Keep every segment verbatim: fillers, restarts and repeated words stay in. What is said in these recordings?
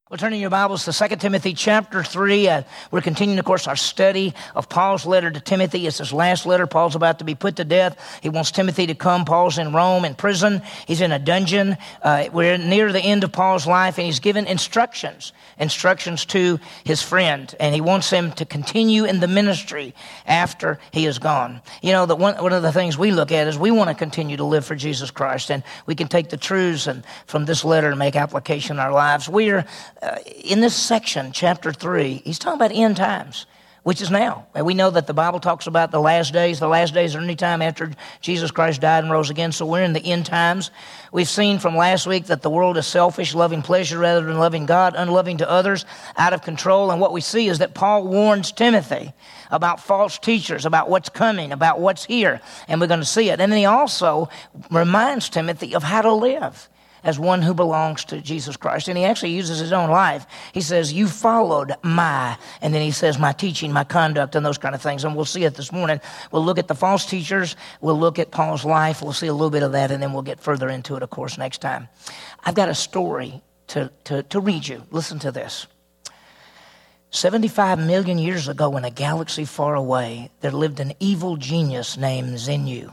We're turning your Bibles to Second Timothy chapter three. Uh, we're continuing, of course, our study of Paul's letter to Timothy. It's his last letter. Paul's about to be put to death. He wants Timothy to come. Paul's in Rome in prison. He's in a dungeon. Uh, we're near the end of Paul's life, and he's given instructions, instructions to his friend, and he wants him to continue in the ministry after he is gone. You know, the one, one of the things we look at is we want to continue to live for Jesus Christ, and we can take the truths and from this letter and make application in our lives. We're Uh, in this section, chapter three, he's talking about end times, which is now. And we know that the Bible talks about the last days. The last days are any time after Jesus Christ died and rose again, so we're in the end times. We've seen from last week that the world is selfish, loving pleasure rather than loving God, unloving to others, out of control. And what we see is that Paul warns Timothy about false teachers, about what's coming, about what's here, and we're going to see it. And then he also reminds Timothy of how to live as one who belongs to Jesus Christ. And he actually uses his own life. He says, you followed my, and then he says, my teaching, my conduct, and those kind of things. And we'll see it this morning. We'll look at the false teachers. We'll look at Paul's life. We'll see a little bit of that, and then we'll get further into it, of course, next time. I've got a story to, to, to read you. Listen to this. seventy-five million years ago in a galaxy far away, there lived an evil genius named Xenu.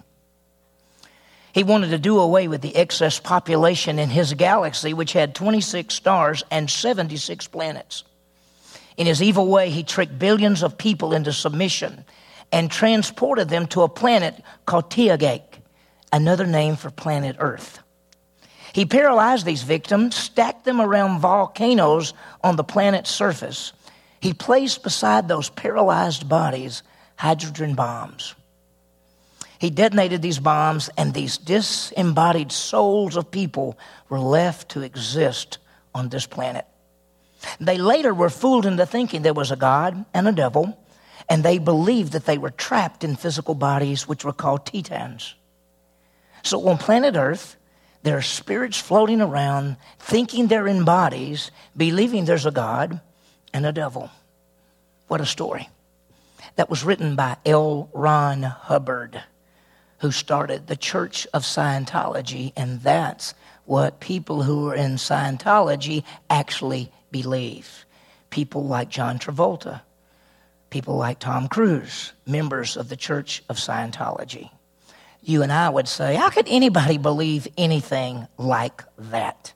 He wanted to do away with the excess population in his galaxy, which had twenty-six stars and seventy-six planets. In his evil way, he tricked billions of people into submission and transported them to a planet called Tiagak, another name for planet Earth. He paralyzed these victims, stacked them around volcanoes on the planet's surface. He placed beside those paralyzed bodies hydrogen bombs. He detonated these bombs, and these disembodied souls of people were left to exist on this planet. They later were fooled into thinking there was a God and a devil, and they believed that they were trapped in physical bodies, which were called Titans. So on planet Earth, there are spirits floating around, thinking they're in bodies, believing there's a God and a devil. What a story. That was written by L. Ron Hubbard, who started the Church of Scientology, and that's what people who are in Scientology actually believe. People like John Travolta, people like Tom Cruise, members of the Church of Scientology. You and I would say, how could anybody believe anything like that?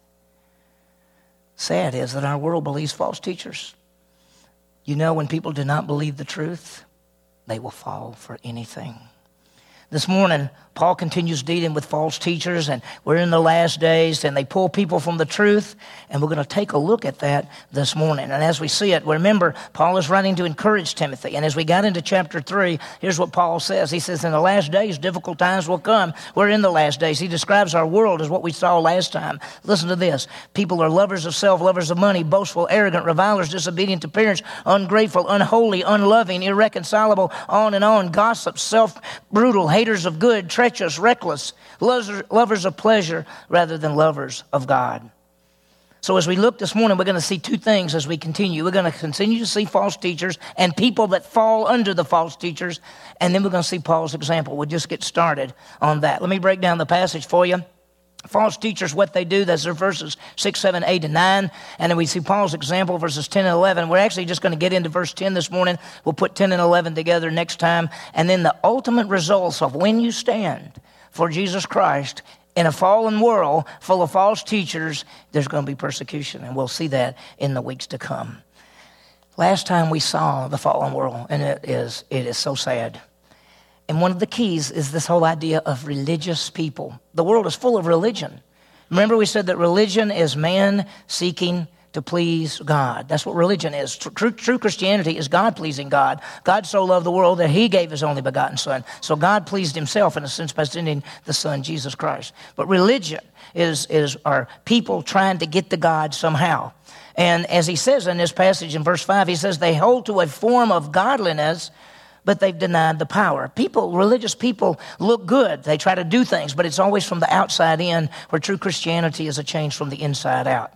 Sad is that our world believes false teachers. You know, when people do not believe the truth, they will fall for anything. This morning, Paul continues dealing with false teachers, and we're in the last days, and they pull people from the truth, and we're going to take a look at that this morning. And as we see it, remember, Paul is writing to encourage Timothy, and as we got into chapter three, here's what Paul says. He says, in the last days, difficult times will come. We're in the last days. He describes our world as what we saw last time. Listen to this. People are lovers of self, lovers of money, boastful, arrogant, revilers, disobedient to parents, ungrateful, unholy, unloving, irreconcilable, on and on, gossips, self-brutal, haters of good, treacherous, reckless, lovers of pleasure rather than lovers of God. So as we look this morning, we're going to see two things as we continue. We're going to continue to see false teachers and people that fall under the false teachers, and then we're going to see Paul's example. We'll just get started on that. Let me break down the passage for you. False teachers, what they do, that's their verses six, seven, eight, and nine. And then we see Paul's example, verses ten and eleven. We're actually just going to get into verse ten this morning. We'll put ten and eleven together next time. And then the ultimate results of when you stand for Jesus Christ in a fallen world full of false teachers, there's going to be persecution. And we'll see that in the weeks to come. Last time we saw the fallen world, and it is, it is so sad. And one of the keys is this whole idea of religious people. The world is full of religion. Remember we said that religion is man seeking to please God. That's what religion is. True, true Christianity is God-pleasing God. God so loved the world that he gave his only begotten son. So God pleased himself in a sense by sending the son, Jesus Christ. But religion is, is our people trying to get to God somehow. And as he says in this passage in verse five, he says they hold to a form of godliness, but they've denied the power. People, religious people look good. They try to do things, but it's always from the outside in, where true Christianity is a change from the inside out.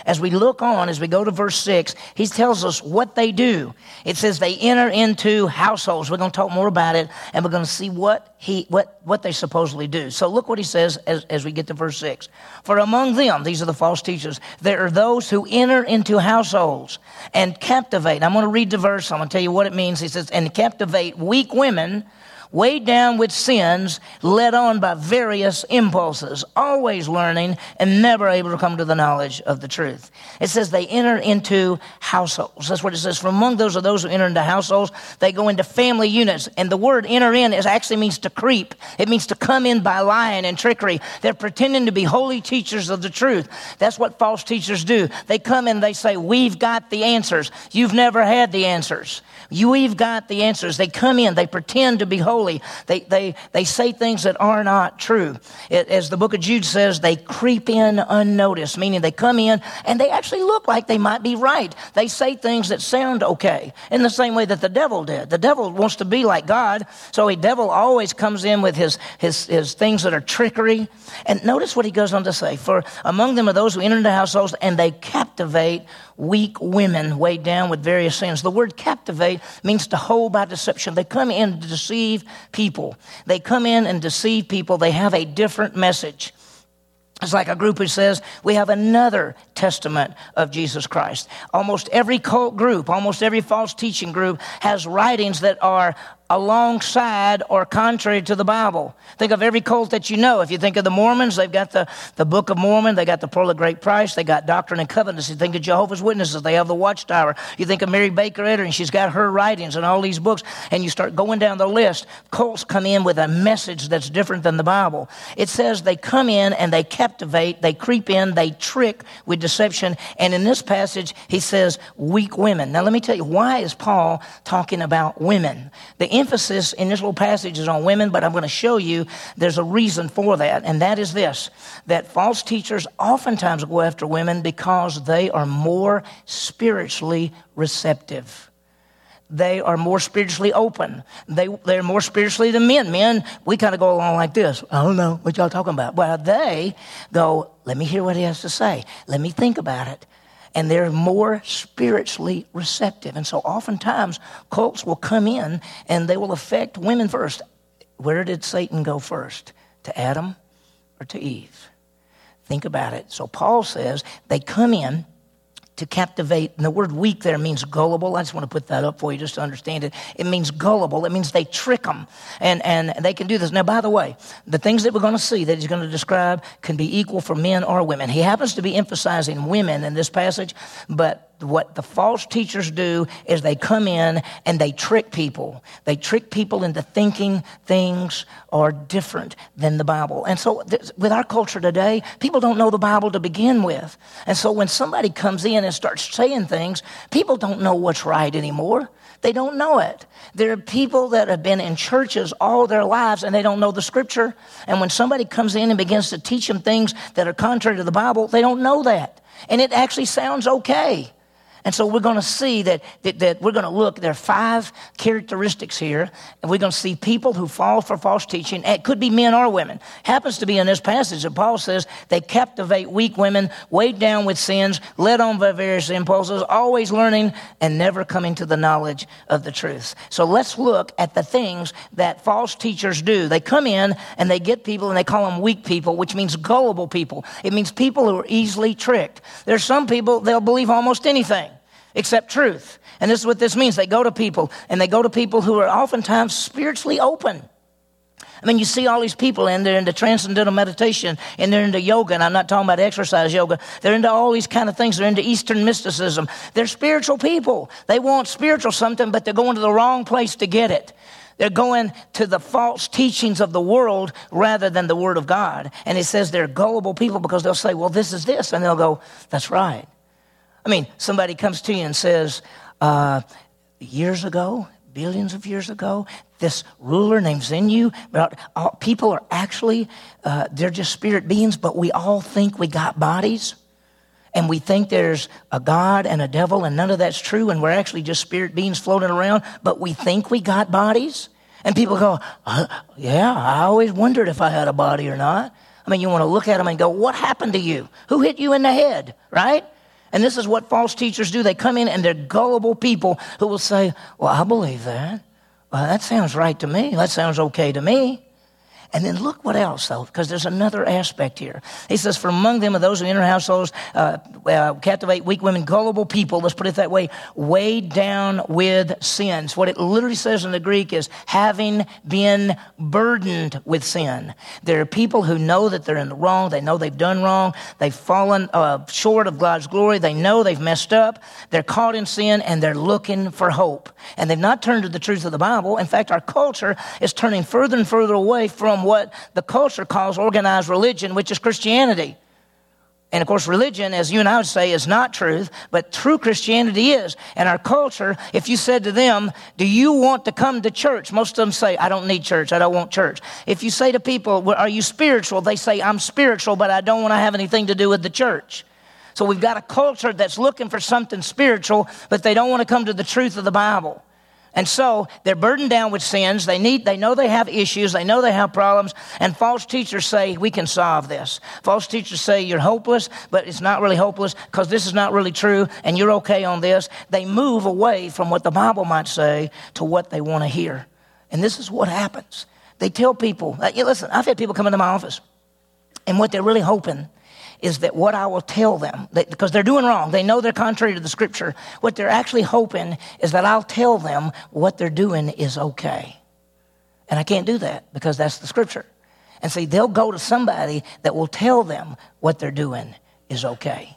as we look on, as we go to verse six, he tells us what they do. It says they enter into households. We're going to talk more about it, and we're going to see what he what what they supposedly do. So look what he says as, as we get to verse six. For among them, these are the false teachers, there are those who enter into households and captivate. I'm going to read the verse. I'm going to tell you what it means. He says, and captivate weak women, weighed down with sins, led on by various impulses, always learning and never able to come to the knowledge of the truth. It says they enter into households. That's what it says. From among those are those who enter into households. They go into family units. And the word enter in is actually means to creep. It means to come in by lying and trickery. They're pretending to be holy teachers of the truth. That's what false teachers do. They come in, they say, we've got the answers. You've never had the answers. You, we've got the answers. They come in, they pretend to be holy. They, they, they say things that are not true. It, as the book of Jude says, they creep in unnoticed, meaning they come in and they actually look like they might be right. They say things that sound okay, in the same way that the devil did. The devil wants to be like God, so a devil always comes in with his, his, his things that are trickery. And notice what he goes on to say. For among them are those who enter into households and they captivate weak women weighed down with various sins. The word captivate means to hold by deception. They come in to deceive people. They come in and deceive people. They have a different message. It's like a group who says, we have another testament of Jesus Christ. Almost every cult group, almost every false teaching group has writings that are alongside or contrary to the Bible. Think of every cult that you know. If you think of the Mormons, they've got the, the Book of Mormon, they got the Pearl of Great Price, they got Doctrine and Covenants. You think of Jehovah's Witnesses, they have the Watchtower. You think of Mary Baker Eddy, and she's got her writings and all these books, and you start going down the list. Cults come in with a message that's different than the Bible. It says they come in and they captivate, they creep in, they trick with deception, and in this passage, he says weak women. Now let me tell you, why is Paul talking about women? The emphasis in this little passage is on women, but I'm going to show you there's a reason for that, and that is this, that false teachers oftentimes go after women because they are more spiritually receptive. They are more spiritually open. They, they're more spiritually than men. Men, we kind of go along like this. I don't know what y'all talking about. Well, they go, let me hear what he has to say. Let me think about it. And they're more spiritually receptive. And so oftentimes, cults will come in and they will affect women first. Where did Satan go first? To Adam or to Eve? Think about it. So Paul says they come in to captivate. And the word weak there means gullible. I just want to put that up for you just to understand it. It means gullible. It means they trick them. And, and they can do this. Now, by the way, the things that we're going to see that he's going to describe can be equal for men or women. He happens to be emphasizing women in this passage, but what the false teachers do is they come in and they trick people. They trick people into thinking things are different than the Bible. And so th- with our culture today, people don't know the Bible to begin with. And so when somebody comes in and starts saying things, people don't know what's right anymore. They don't know it. There are people that have been in churches all their lives and they don't know the scripture. And when somebody comes in and begins to teach them things that are contrary to the Bible, they don't know that. And it actually sounds okay. And so we're going to see that, that, that we're going to look, there are five characteristics here, and we're going to see people who fall for false teaching. It could be men or women. Happens to be in this passage that Paul says they captivate weak women, weighed down with sins, led on by various impulses, always learning and never coming to the knowledge of the truth. So let's look at the things that false teachers do. They come in and they get people and they call them weak people, which means gullible people. It means people who are easily tricked. There's some people, they'll believe almost anything except truth. And this is what this means. They go to people, and they go to people who are oftentimes spiritually open. I mean, you see all these people, and they're into transcendental meditation, and they're into yoga, and I'm not talking about exercise yoga. They're into all these kind of things. They're into Eastern mysticism. They're spiritual people. They want spiritual something, but they're going to the wrong place to get it. They're going to the false teachings of the world rather than the Word of God. And it says they're gullible people because they'll say, well, this is this, and they'll go, that's right. I mean, somebody comes to you and says, uh, years ago, billions of years ago, this ruler named Zenu, people are actually, uh, they're just spirit beings, but we all think we got bodies. And we think there's a God and a devil, and none of that's true, and we're actually just spirit beings floating around, but we think we got bodies. And people go, uh, yeah, I always wondered if I had a body or not. I mean, you want to look at them and go, what happened to you? Who hit you in the head, right? And this is what false teachers do. They come in and they're gullible people who will say, well, I believe that. Well, that sounds right to me. That sounds okay to me. And then look what else, though, because there's another aspect here. He says, for among them are those who enter households, uh, uh, captivate weak women, gullible people, let's put it that way, weighed down with sins. What it literally says in the Greek is having been burdened with sin. There are people who know that they're in the wrong. They know they've done wrong. They've fallen uh, short of God's glory. They know they've messed up. They're caught in sin, and they're looking for hope. And they've not turned to the truth of the Bible. In fact, our culture is turning further and further away from what the culture calls organized religion, which is Christianity. And of course, religion, as you and I would say, is not truth, but true Christianity is. And our culture, if you said to them, do you want to come to church? Most of them say, I don't need church. I don't want church. If you say to people, well, are you spiritual? They say, I'm spiritual, but I don't want to have anything to do with the church. So we've got a culture that's looking for something spiritual, but they don't want to come to the truth of the Bible. And so they're burdened down with sins. They need, they know they have issues. They know they have problems. And false teachers say, we can solve this. False teachers say, you're hopeless, but it's not really hopeless because this is not really true and you're okay on this. They move away from what the Bible might say to what they want to hear. And this is what happens. They tell people, uh, yeah, listen, I've had people come into my office and what they're really hoping is that what I will tell them, that, because they're doing wrong, they know they're contrary to the Scripture, what they're actually hoping is that I'll tell them what they're doing is okay. And I can't do that because that's the Scripture. And see, they'll go to somebody that will tell them what they're doing is okay.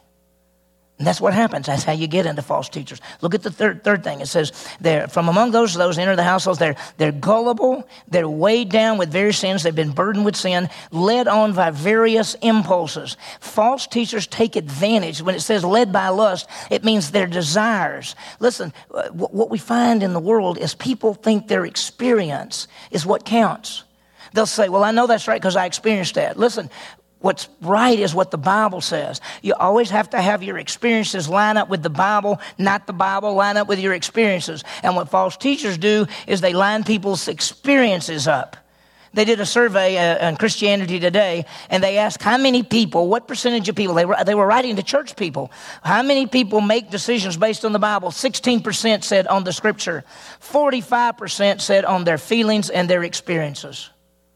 And that's what happens. That's how you get into false teachers. Look at the third third thing. It says, they're, from among those those enter the households, they're, they're gullible, they're weighed down with various sins, they've been burdened with sin, led on by various impulses. False teachers take advantage. When it says led by lust, it means their desires. Listen, what we find in the world is people think their experience is what counts. They'll say, well, I know that's right because I experienced that. Listen, what's right is what the Bible says. You always have to have your experiences line up with the Bible, not the Bible line up with your experiences. And what false teachers do is they line people's experiences up. They did a survey uh, on Christianity Today, and they asked how many people, what percentage of people, they were, they were writing to church people, how many people make decisions based on the Bible? sixteen percent said on the Scripture. forty-five percent said on their feelings and their experiences.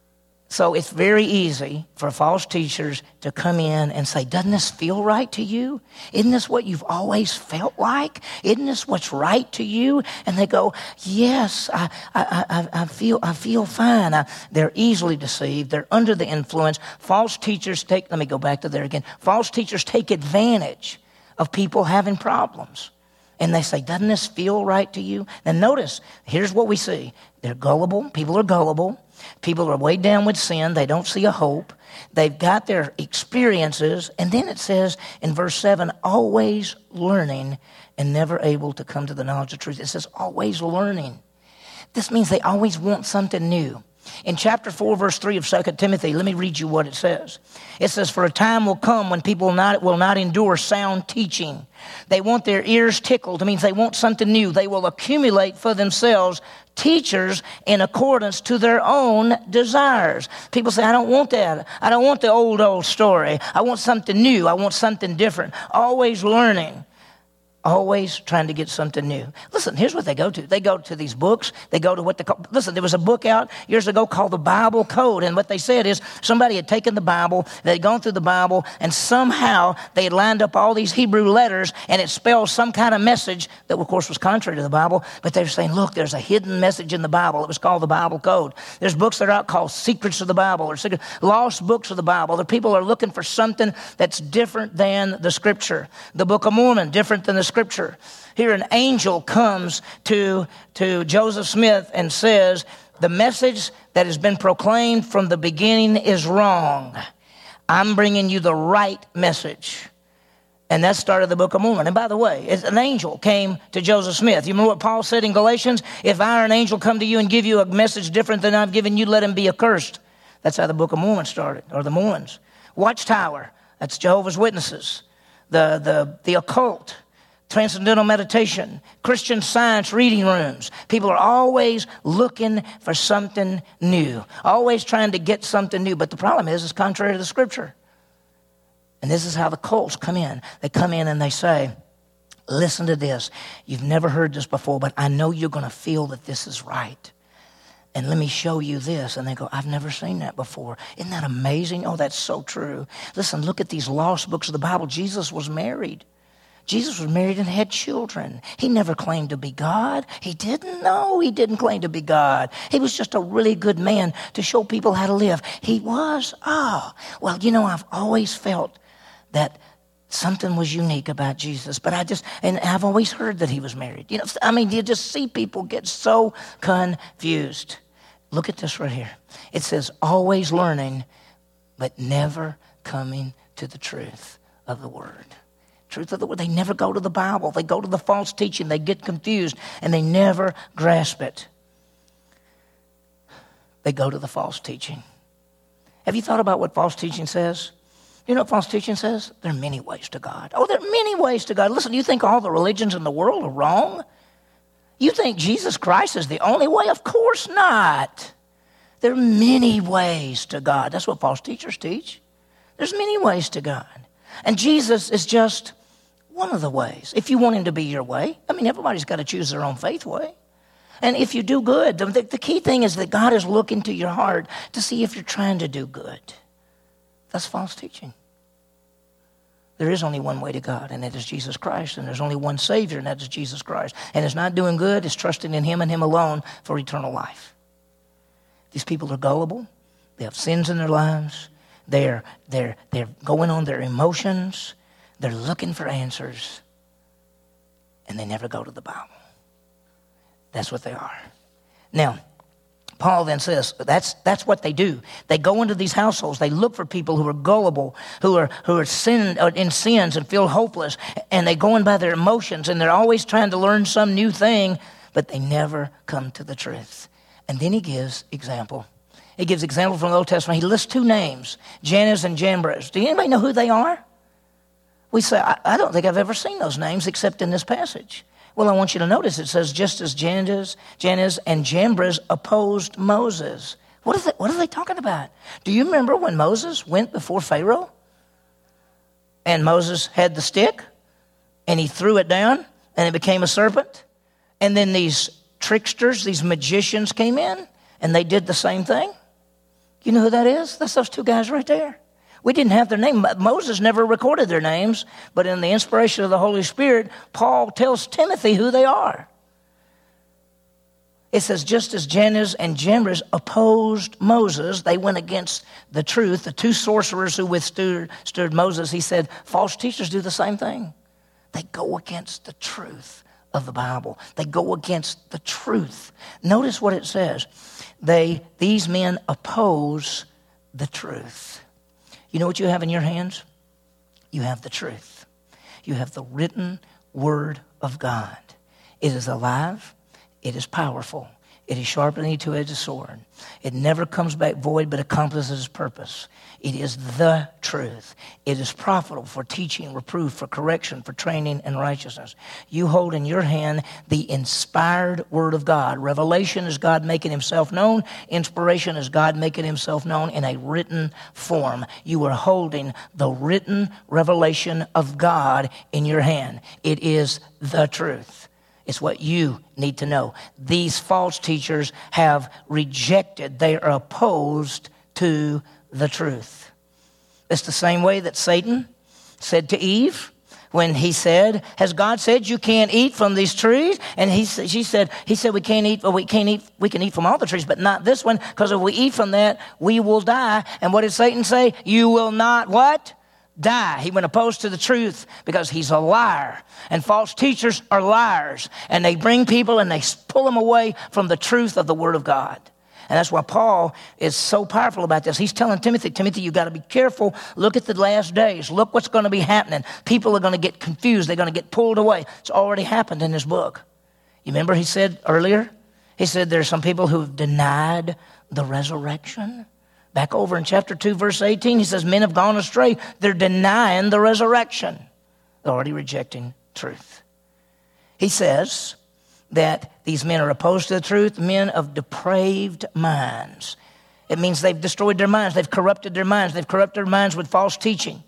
So it's very easy for false teachers to come in and say, doesn't this feel right to you? Isn't this what you've always felt like? Isn't this what's right to you? And they go, yes, I, I, I, I feel, I feel fine. I, they're easily deceived. They're under the influence. False teachers take, let me go back to there again. False teachers take advantage of people having problems. And they say, doesn't this feel right to you? Now notice, here's what we see. They're gullible. People are gullible. People are weighed down with sin. They don't see a hope. They've got their experiences. And then it says in verse seven, always learning and never able to come to the knowledge of truth. It says always learning. This means they always want something new. In chapter four, verse three of Second Timothy, let me read you what it says. It says, for a time will come when people will not, will not endure sound teaching. They want their ears tickled. It means they want something new. They will accumulate for themselves teachers in accordance to their own desires. People say, I don't want that. I don't want the old, old story. I want something new. I want something different. Always learning. Always trying to get something new. Listen, here's what they go to. They go to these books. They go to what they call, listen, there was a book out years ago called the Bible Code. And what they said is somebody had taken the Bible, they'd gone through the Bible, and somehow they had lined up all these Hebrew letters, and it spelled some kind of message that, of course, was contrary to the Bible. But they were saying, look, there's a hidden message in the Bible. It was called the Bible Code. There's books that are out called Secrets of the Bible or secret, Lost Books of the Bible. The people are looking for something that's different than the Scripture. The Book of Mormon, different than the Scripture. Here an angel comes to, to Joseph Smith and says, the message that has been proclaimed from the beginning is wrong. I'm bringing you the right message. And that started the Book of Mormon. And by the way, an angel came to Joseph Smith. You remember what Paul said in Galatians? If I or an angel come to you and give you a message different than I've given you, let him be accursed. That's how the Book of Mormon started, or the Mormons. Watchtower, that's Jehovah's Witnesses. The, the, the occult. Transcendental meditation, Christian Science reading rooms. People are always looking for something new, always trying to get something new. But the problem is, it's contrary to the Scripture. And this is how the cults come in. They come in and they say, listen to this. You've never heard this before, but I know you're going to feel that this is right. And let me show you this. And they go, I've never seen that before. Isn't that amazing? Oh, that's so true. Listen, look at these lost books of the Bible. Jesus was married. Jesus was married and had children. He never claimed to be God. He didn't know he didn't claim to be God. He was just a really good man to show people how to live. He was, oh, well, you know, I've always felt that something was unique about Jesus, but I just, and I've always heard that he was married. You know, I mean, you just see people get so confused. Look at this right here. It says, always learning, but never coming to the truth of the word. Truth of the word. They never go to the Bible. They go to the false teaching. They get confused, and they never grasp it. They go to the false teaching. Have you thought about what false teaching says? You know what false teaching says? There are many ways to God. Oh, there are many ways to God. Listen, you think all the religions in the world are wrong? You think Jesus Christ is the only way? Of course not. There are many ways to God. That's what false teachers teach. There's many ways to God. And Jesus is just one of the ways. If you want him to be your way, I mean, everybody's got to choose their own faith way. And if you do good, the, the key thing is that God is looking to your heart to see if you're trying to do good. That's false teaching. There is only one way to God, and that is Jesus Christ. And there's only one Savior, and that is Jesus Christ. And it's not doing good, it's trusting in him and him alone for eternal life. These people are gullible. They have sins in their lives. They're, they're, they're going on their emotions. They're looking for answers. And they never go to the Bible. That's what they are. Now, Paul then says, that's, that's what they do. They go into these households. They look for people who are gullible, who are, who are sin, in sins and feel hopeless. And they go in by their emotions. And they're always trying to learn some new thing. But they never come to the truth. And then he gives example. He gives example from the Old Testament. He lists two names, Jannes and Jambres. Do anybody know who they are? We say, I, I don't think I've ever seen those names except in this passage. Well, I want you to notice it says, just as Jannes, Jannes and Jambres opposed Moses. What are, they, what are they talking about? Do you remember when Moses went before Pharaoh? And Moses had the stick, and he threw it down, and it became a serpent. And then these tricksters, these magicians came in, and they did the same thing. You know who that is? That's those two guys right there. We didn't have their name. Moses never recorded their names, but in the inspiration of the Holy Spirit, Paul tells Timothy who they are. It says, just as Jannes and Jambres opposed Moses, they went against the truth. The two sorcerers who withstood stood Moses, he said, false teachers do the same thing. They go against the truth of the Bible. They go against the truth. Notice what it says. They, these men oppose the truth. You know what you have in your hands? You have the truth. You have the written word of God. It is alive. It is powerful. It is sharper than any two-edged sword. It never comes back void, but accomplishes its purpose. It is the truth. It is profitable for teaching, reproof, for correction, for training in righteousness. You hold in your hand the inspired word of God. Revelation is God making himself known. Inspiration is God making himself known in a written form. You are holding the written revelation of God in your hand. It is the truth. It's what you need to know. These false teachers have rejected, they are opposed to the truth. It's the same way that Satan said to Eve when he said, has God said you can't eat from these trees? And he, she said, he said we can't eat, well, we can't eat, we can eat from all the trees, but not this one, because if we eat from that, we will die. And what did Satan say? You will not what? Die. He went opposed to the truth because he's a liar. And false teachers are liars. And they bring people and they pull them away from the truth of the Word of God. And that's why Paul is so powerful about this. He's telling Timothy, Timothy, you got to be careful. Look at the last days. Look what's going to be happening. People are going to get confused. They're going to get pulled away. It's already happened in this book. You remember he said earlier? He said there's some people who've denied the resurrection. Back over in chapter two, verse eighteen, he says, men have gone astray. They're denying the resurrection. They're already rejecting truth. He says that these men are opposed to the truth, men of depraved minds. It means they've destroyed their minds. They've corrupted their minds. They've corrupted their minds with false teaching.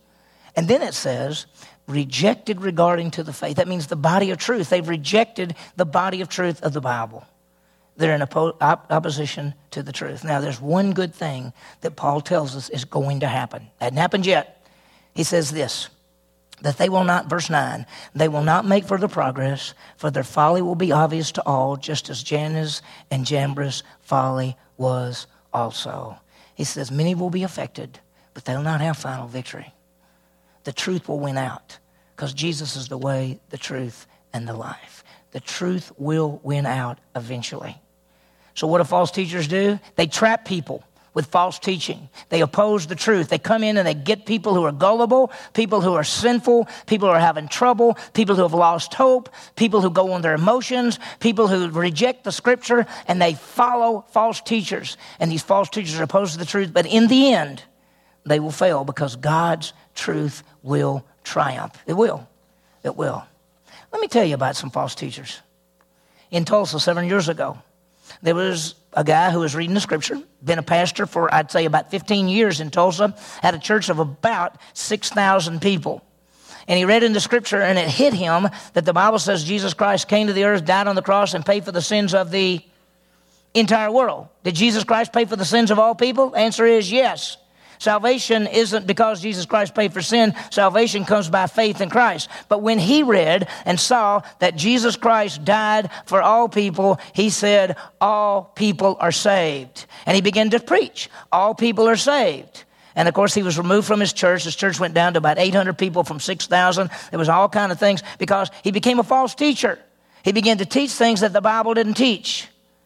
And then it says, rejected regarding to the faith. That means the body of truth. They've rejected the body of truth of the Bible. They're in oppo- op- opposition to the truth. Now, there's one good thing that Paul tells us is going to happen. Hadn't happened yet. He says this, that they will not, verse nine, they will not make further progress, for their folly will be obvious to all, just as Jannes and Jambres' folly was also. He says many will be affected, but they'll not have final victory. The truth will win out, because Jesus is the way, the truth, and the life. The truth will win out eventually. So what do false teachers do? They trap people with false teaching. They oppose the truth. They come in and they get people who are gullible, people who are sinful, people who are having trouble, people who have lost hope, people who go on their emotions, people who reject the scripture, and they follow false teachers. And these false teachers are opposed to the truth, but in the end, they will fail because God's truth will triumph. It will. It will. Let me tell you about some false teachers. In Tulsa seven years ago, there was a guy who was reading the scripture, been a pastor for, I'd say, about fifteen years in Tulsa, had a church of about six thousand people. And he read in the scripture, and it hit him that the Bible says Jesus Christ came to the earth, died on the cross, and paid for the sins of the entire world. Did Jesus Christ pay for the sins of all people? Answer is yes. Salvation isn't because Jesus Christ paid for sin. Salvation comes by faith in Christ. But when he read and saw that Jesus Christ died for all people, he said, all people are saved. And he began to preach, all people are saved. And of course, he was removed from his church. His church went down to about eight hundred people from six thousand. There was all kind of things because he became a false teacher. He began to teach things that the Bible didn't teach.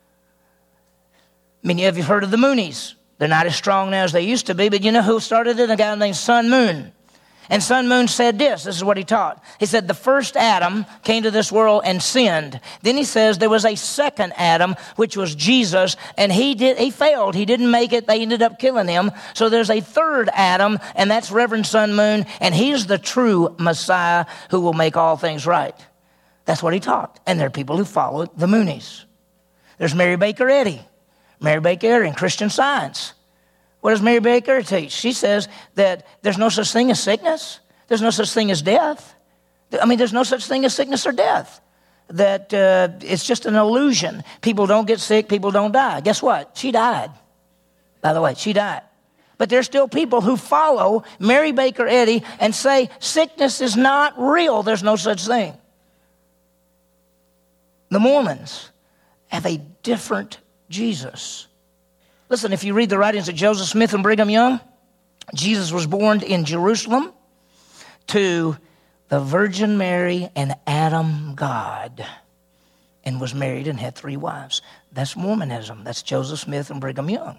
Many of you have heard of the Moonies. They're not as strong now as they used to be, but you know who started it? A guy named Sun Moon. And Sun Moon said this. This is what he taught. He said the first Adam came to this world and sinned. Then he says there was a second Adam, which was Jesus, and he did he failed. He didn't make it. They ended up killing him. So there's a third Adam, and that's Reverend Sun Moon, and he's the true Messiah who will make all things right. That's what he taught. And there are people who follow the Moonies. There's Mary Baker Eddy. Mary Baker Eddy in Christian Science. What does Mary Baker teach? She says that there's no such thing as sickness. There's no such thing as death. I mean, there's no such thing as sickness or death. That uh, it's just an illusion. People don't get sick. People don't die. Guess what? She died. By the way, she died. But there's still people who follow Mary Baker Eddy and say sickness is not real. There's no such thing. The Mormons have a different Jesus. Listen, if you read the writings of Joseph Smith and Brigham Young, Jesus was born in Jerusalem to the Virgin Mary and Adam God, and was married and had three wives. That's Mormonism. That's Joseph Smith and Brigham Young.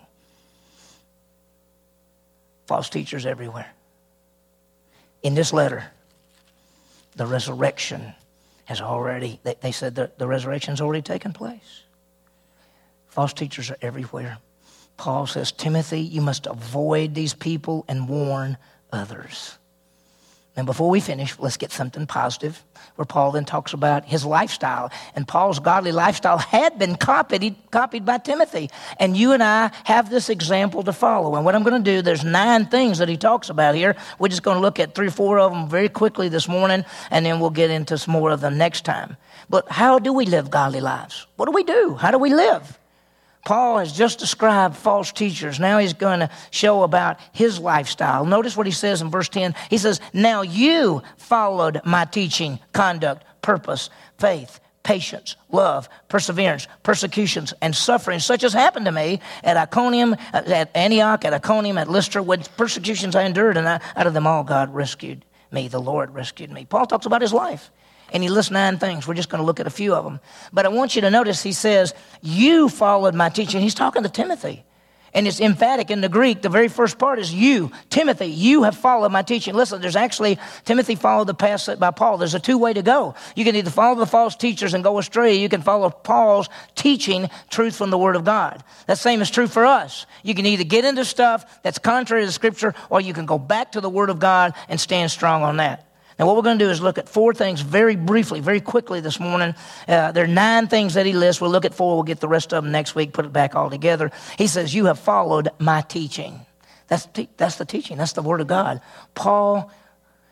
False teachers everywhere. In this letter, the resurrection has already, they, they said that the resurrection's already taken place. False teachers are everywhere. Paul says, Timothy, you must avoid these people and warn others. And before we finish, let's get something positive, where Paul then talks about his lifestyle. And Paul's godly lifestyle had been copied, copied by Timothy. And you and I have this example to follow. And what I'm going to do, there's nine things that he talks about here. We're just going to look at three or four of them very quickly this morning, and then we'll get into some more of them next time. But how do we live godly lives? What do we do? How do we live? Paul has just described false teachers. Now he's going to show about his lifestyle. Notice what he says in verse ten. He says, now you followed my teaching, conduct, purpose, faith, patience, love, perseverance, persecutions, and suffering, such as happened to me at Iconium, at Antioch, at Iconium, at Lystra, with persecutions I endured, and I, out of them all God rescued me. The Lord rescued me. Paul talks about his life. And he lists nine things. We're just going to look at a few of them. But I want you to notice he says, you followed my teaching. He's talking to Timothy. And it's emphatic in the Greek. The very first part is you. Timothy, you have followed my teaching. Listen, there's actually, Timothy followed the path set by Paul. There's a two-way to go. You can either follow the false teachers and go astray. You can follow Paul's teaching truth from the Word of God. That same is true for us. You can either get into stuff that's contrary to Scripture, or you can go back to the Word of God and stand strong on that. Now, what we're going to do is look at four things very briefly, very quickly this morning. Uh, there are nine things that he lists. We'll look at four. We'll get the rest of them next week, put it back all together. He says, you have followed my teaching. That's, te- that's the teaching. That's the Word of God. Paul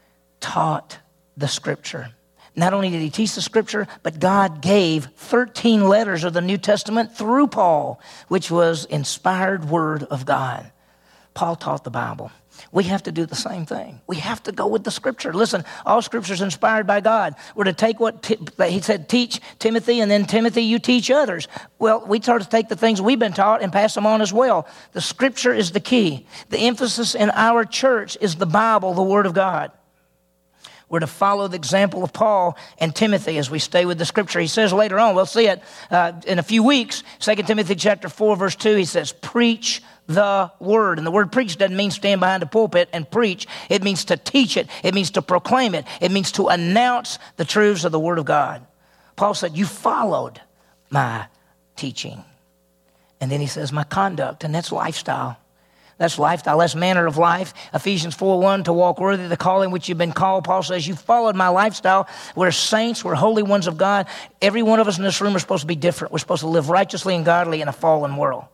taught the Scripture. Not only did he teach the Scripture, but God gave thirteen letters of the New Testament through Paul, which was inspired word of God. Paul taught the Bible. We have to do the same thing. We have to go with the Scripture. Listen, all Scripture is inspired by God. We're to take what t- he said, teach Timothy, and then Timothy, you teach others. Well, we start to take the things we've been taught and pass them on as well. The Scripture is the key. The emphasis in our church is the Bible, the Word of God. We're to follow the example of Paul and Timothy as we stay with the Scripture. He says later on, we'll see it uh, in a few weeks, Second Timothy chapter four, verse two, he says, preach the word. And the word preach doesn't mean stand behind a pulpit and preach. It means to teach it. It means to proclaim it. It means to announce the truths of the Word of God. Paul said, you followed my teaching. And then he says, my conduct, and that's lifestyle. That's lifestyle. That's manner of life. Ephesians four one, to walk worthy of the calling which you've been called. Paul says, you followed my lifestyle. We're saints. We're holy ones of God. Every one of us in this room are supposed to be different. We're supposed to live righteously and godly in a fallen world.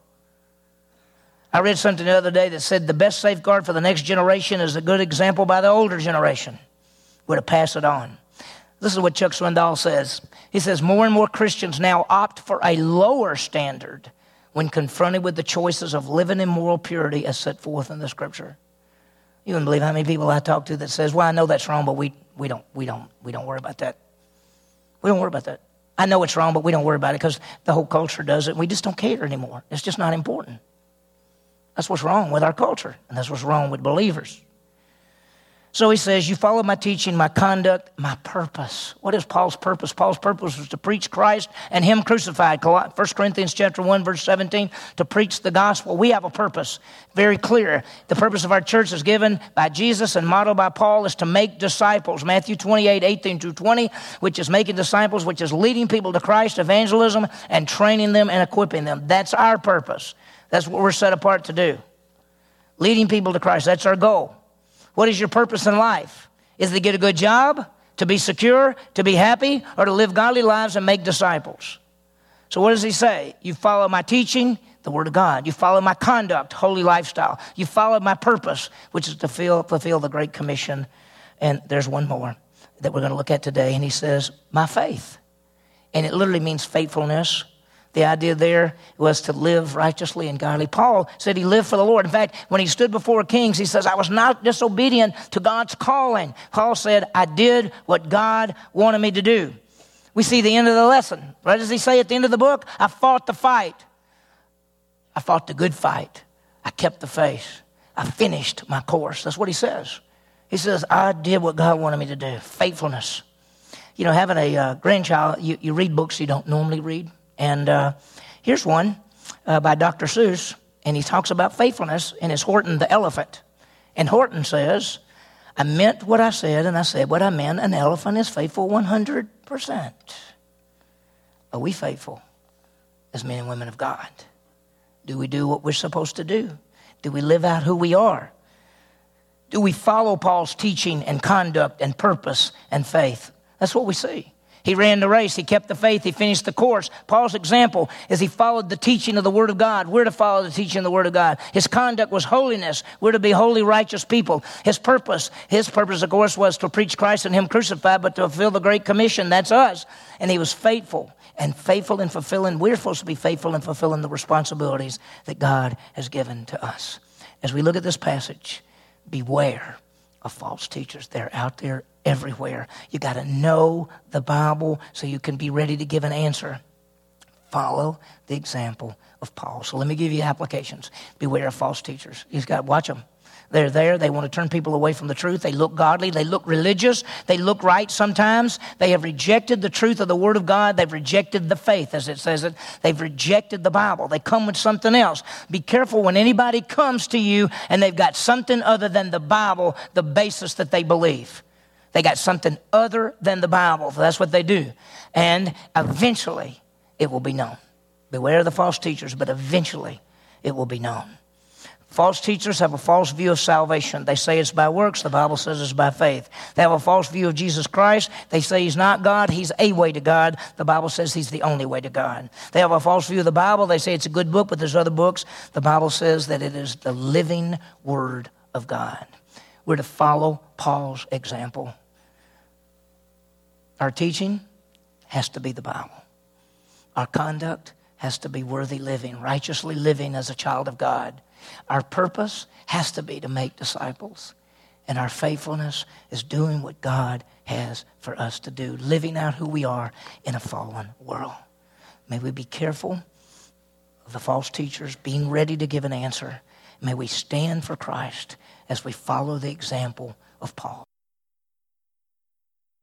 I read something the other day that said the best safeguard for the next generation is a good example by the older generation. We're to pass it on. This is what Chuck Swindoll says. He says, more and more Christians now opt for a lower standard when confronted with the choices of living in moral purity as set forth in the Scripture. You wouldn't believe how many people I talk to that says, well, I know that's wrong, but we, we don't we don't we don't worry about that. We don't worry about that. I know it's wrong, but we don't worry about it because the whole culture does it. We just don't care anymore. It's just not important. That's what's wrong with our culture, and that's what's wrong with believers. So he says, you follow my teaching, my conduct, my purpose. What is Paul's purpose? Paul's purpose was to preach Christ and him crucified. First Corinthians chapter one, verse seventeen, to preach the gospel. We have a purpose, very clear. The purpose of our church is given by Jesus and modeled by Paul is to make disciples. Matthew twenty-eight, eighteen through twenty, which is making disciples, which is leading people to Christ, evangelism, and training them and equipping them. That's our purpose. That's what we're set apart to do. Leading people to Christ, that's our goal. What is your purpose in life? Is it to get a good job, to be secure, to be happy, or to live godly lives and make disciples? So what does he say? You follow my teaching, the Word of God. You follow my conduct, holy lifestyle. You follow my purpose, which is to fulfill, fulfill the Great Commission. And there's one more that we're going to look at today. And he says, my faith. And it literally means faithfulness. The idea there was to live righteously and godly. Paul said he lived for the Lord. In fact, when he stood before kings, he says, I was not disobedient to God's calling. Paul said, I did what God wanted me to do. We see the end of the lesson. What does he say at the end of the book? I fought the fight. I fought the good fight. I kept the faith. I finished my course. That's what he says. He says, I did what God wanted me to do. Faithfulness. You know, having a uh, grandchild, you, you read books you don't normally read. And uh, here's one uh, by Doctor Seuss, and he talks about faithfulness, and it's Horton the elephant. And Horton says, I meant what I said, and I said what I meant. An elephant is faithful one hundred percent. Are we faithful as men and women of God? Do we do what we're supposed to do? Do we live out who we are? Do we follow Paul's teaching and conduct and purpose and faith? That's what we see. He ran the race. He kept the faith. He finished the course. Paul's example is he followed the teaching of the Word of God. We're to follow the teaching of the Word of God. His conduct was holiness. We're to be holy, righteous people. His purpose, his purpose, of course, was to preach Christ and him crucified, but to fulfill the Great Commission. That's us. And he was faithful and faithful in fulfilling. We're supposed to be faithful in fulfilling the responsibilities that God has given to us. As we look at this passage, beware of false teachers. They're out there everywhere. You got to know the Bible so you can be ready to give an answer. Follow the example of Paul. So let me give you applications. Beware of false teachers. You've got to watch them. They're there. They want to turn people away from the truth. They look godly. They look religious. They look right sometimes. They have rejected the truth of the Word of God. They've rejected the faith, as it says it. They've rejected the Bible. They come with something else. Be careful when anybody comes to you and they've got something other than the Bible, the basis that they believe. They got something other than the Bible. That's what they do. And eventually it will be known. Beware of the false teachers, but eventually it will be known. False teachers have a false view of salvation. They say it's by works. The Bible says it's by faith. They have a false view of Jesus Christ. They say he's not God. He's a way to God. The Bible says he's the only way to God. They have a false view of the Bible. They say it's a good book, but there's other books. The Bible says that it is the living Word of God. We're to follow Paul's example. Our teaching has to be the Bible. Our conduct has to be worthy living, righteously living as a child of God. Our purpose has to be to make disciples. And our faithfulness is doing what God has for us to do, living out who we are in a fallen world. May we be careful of the false teachers, being ready to give an answer. May we stand for Christ as we follow the example of Paul.